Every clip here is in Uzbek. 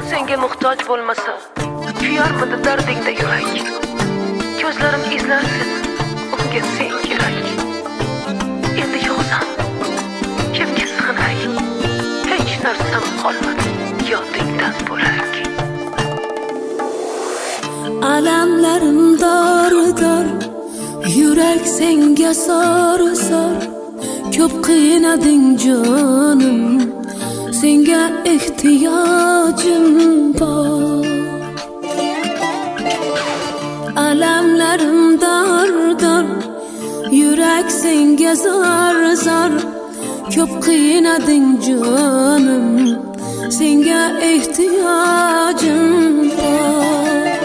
Senga muhtoj bo'lmasa, kuyarmidi dardingda yurak. Ko'zlarim izlarsin, unga sen kerak. Endi yo'qsan, kimga sig'inay? Hech narsam qolmadi, yodingdan bo'lak. Alamlarim dor-dor, yurak senga sor-sor. Ko'p qiynading jonim, senga ehtiyojim bor. Alamlarim dor-dor, yurak senga zor-zor. Ko'p qiynading jonim, senga ehtiyojim bor.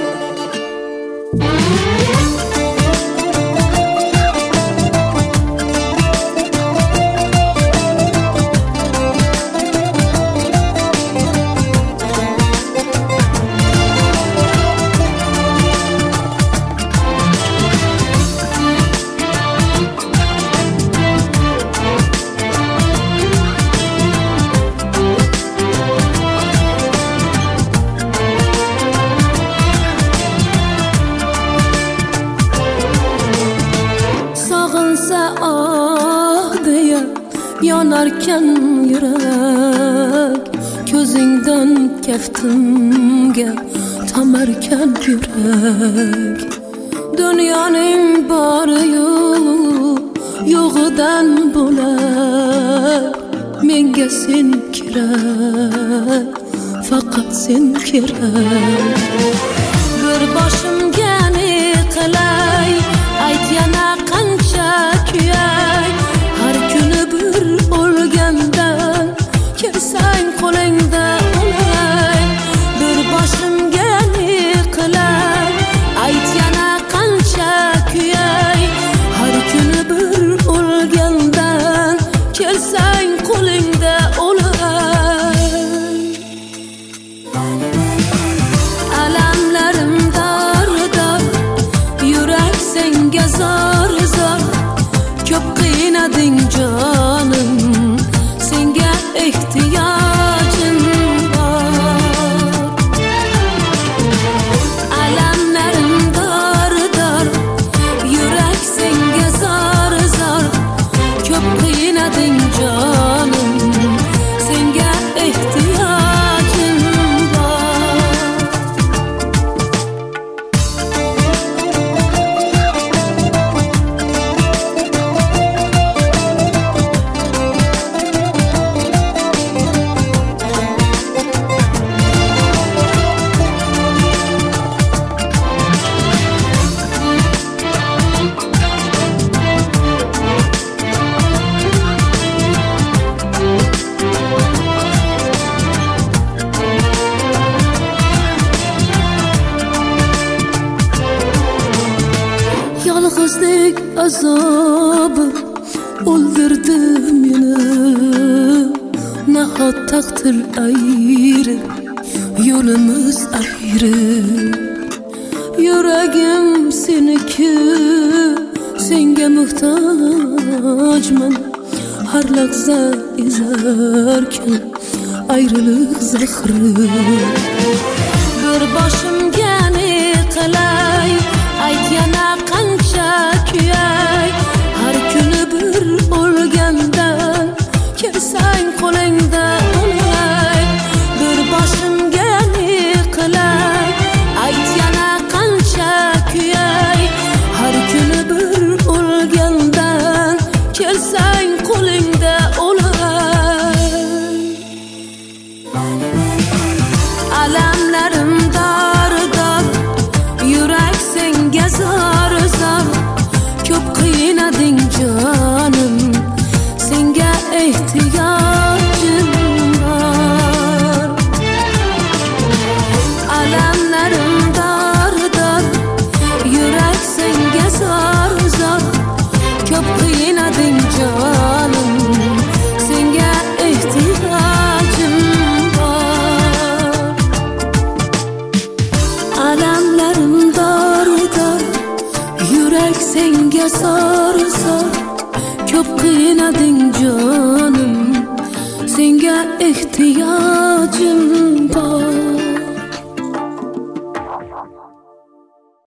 Yanarken yürek, gözünden keftimge tamarken yürek. Dünyanın barı yoğudan bulak, menge sen kirek, fakat sen kirek. Bir başım geni kılay, ayt yana kança küyay. Her günü bir olgandan, kelsen qo'lingda olay. Bir boshim gani qilay, ayt yana qancha kuyay. Har kuni bir olgandan, kelsen qo'lingda olay. Alamlarim dor-dor, yurak senga zor-zor. Ko'p qiynading jonim, senga ehtiyojim bor. Alamlarim dor-dor, yurak senga zor-zor. Ko'p qiynading jonim, senga ehtiyojim bor. Yalnızlık azabı öldürdü beni. Nahat takdir ayrı, yolumuz ayrı. Yüreğim seninki, senge muhtaçman. Her lahza izlerken ayrılık zahri. Bir başım gani qilay, ayt yana qancha kuyay. Har kuni bir olgandan, kelsen qo'lingda olay. Bir boshim gani qilay, ayt yana qancha kuyay. Har kuni bir olgandan, kelsen qo'lingda olay. Alamlarim dor-dor, yurak senga zor-zor. Ko'p qiynading jonim, senga ehtiyojim bor. Alamlarim dor-dor, yurak senga zor-zor. Ko'p qiynading jonim, senga ehtiyojim bor. Alamlarim dor-dor, yurak senga zor-zor. Ko'p qiynading jonim, senga ehtiyojim